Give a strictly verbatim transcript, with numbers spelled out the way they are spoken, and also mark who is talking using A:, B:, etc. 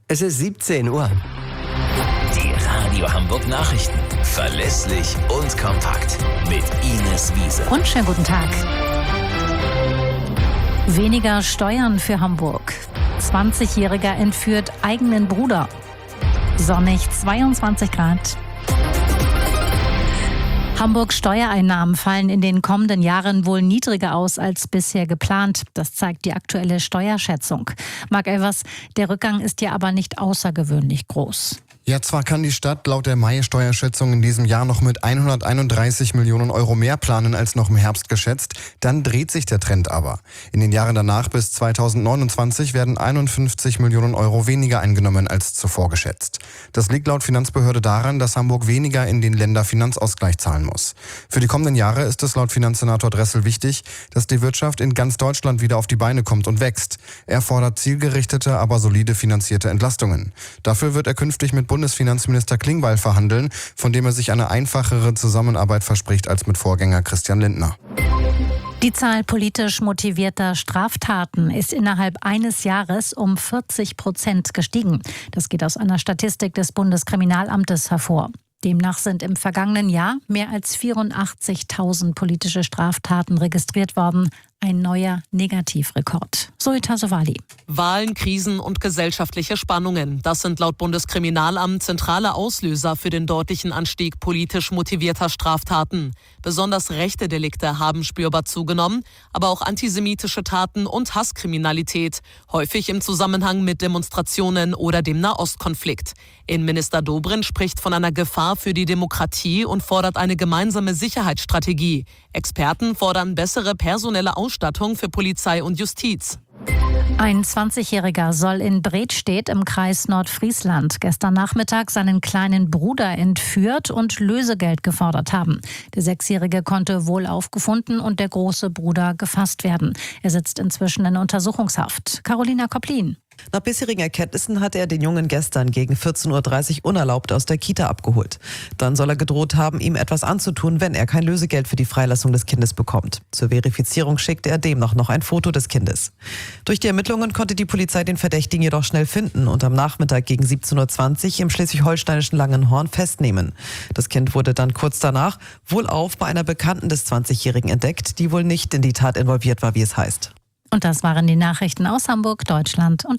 A: Es ist siebzehn Uhr.
B: Die Radio Hamburg Nachrichten. Verlässlich und kompakt. Mit Ines Wiese.
C: Und schönen guten Tag. Weniger Steuern für Hamburg. zwanzigjähriger entführt eigenen Bruder. Sonnig, zweiundzwanzig Grad. Hamburgs Steuereinnahmen fallen in den kommenden Jahren wohl niedriger aus als bisher geplant. Das zeigt die aktuelle Steuerschätzung. Marc Elvers, der Rückgang ist ja aber nicht außergewöhnlich groß.
D: Ja, zwar kann die Stadt laut der Mai-Steuerschätzung in diesem Jahr noch mit hunderteinunddreißig Millionen Euro mehr planen als noch im Herbst geschätzt, dann dreht sich der Trend aber. In den Jahren danach bis zweitausendneunundzwanzig werden einundfünfzig Millionen Euro weniger eingenommen als zuvor geschätzt. Das liegt laut Finanzbehörde daran, dass Hamburg weniger in den Länderfinanzausgleich zahlen muss. Für die kommenden Jahre ist es laut Finanzsenator Dressel wichtig, dass die Wirtschaft in ganz Deutschland wieder auf die Beine kommt und wächst. Er fordert zielgerichtete, aber solide finanzierte Entlastungen. Dafür wird er künftig mit Bundesfinanzminister Klingbeil verhandeln, von dem er sich eine einfachere Zusammenarbeit verspricht als mit Vorgänger Christian Lindner.
C: Die Zahl politisch motivierter Straftaten ist innerhalb eines Jahres um vierzig Prozent gestiegen. Das geht aus einer Statistik des Bundeskriminalamtes hervor. Demnach sind im vergangenen Jahr mehr als vierundachtzigtausend politische Straftaten registriert worden. Ein neuer Negativrekord. Zoe Tassovali.
E: Wahlen, Krisen und gesellschaftliche Spannungen. Das sind laut Bundeskriminalamt zentrale Auslöser für den deutlichen Anstieg politisch motivierter Straftaten. Besonders rechte Delikte haben spürbar zugenommen, aber auch antisemitische Taten und Hasskriminalität, häufig im Zusammenhang mit Demonstrationen oder dem Nahostkonflikt. Innenminister Dobrindt spricht von einer Gefahr für die Demokratie und fordert eine gemeinsame Sicherheitsstrategie. Experten fordern bessere personelle Ausstattung für Polizei und Justiz.
C: Ein zwanzigjähriger soll in Bredstedt im Kreis Nordfriesland gestern Nachmittag seinen kleinen Bruder entführt und Lösegeld gefordert haben. Der Sechsjährige konnte wohlauf gefunden und der große Bruder gefasst werden. Er sitzt inzwischen in Untersuchungshaft. Carolina Kopplin.
F: Nach bisherigen Erkenntnissen hat er den Jungen gestern gegen vierzehn Uhr dreißig unerlaubt aus der Kita abgeholt. Dann soll er gedroht haben, ihm etwas anzutun, wenn er kein Lösegeld für die Freilassung des Kindes bekommt. Zur Verifizierung schickte er demnach noch ein Foto des Kindes. Durch die Ermittlungen konnte die Polizei den Verdächtigen jedoch schnell finden und am Nachmittag gegen siebzehn Uhr zwanzig im schleswig-holsteinischen Langenhorn festnehmen. Das Kind wurde dann kurz danach wohlauf bei einer Bekannten des zwanzigjährigen entdeckt, die wohl nicht in die Tat involviert war, wie es heißt.
C: Und das waren die Nachrichten aus Hamburg, Deutschland und